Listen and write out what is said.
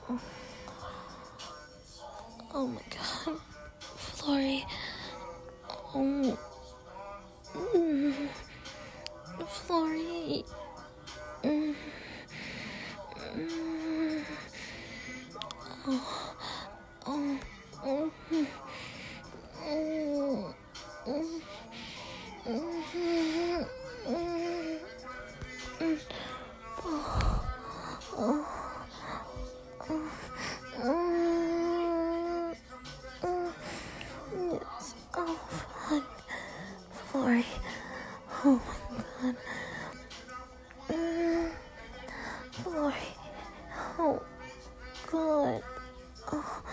Oh my god. Florrie. Oh. Florrie. Oh. Oh. Oh. Yes. Oh, fuck. Florrie. Oh my god. Florrie. Oh, God. Oh.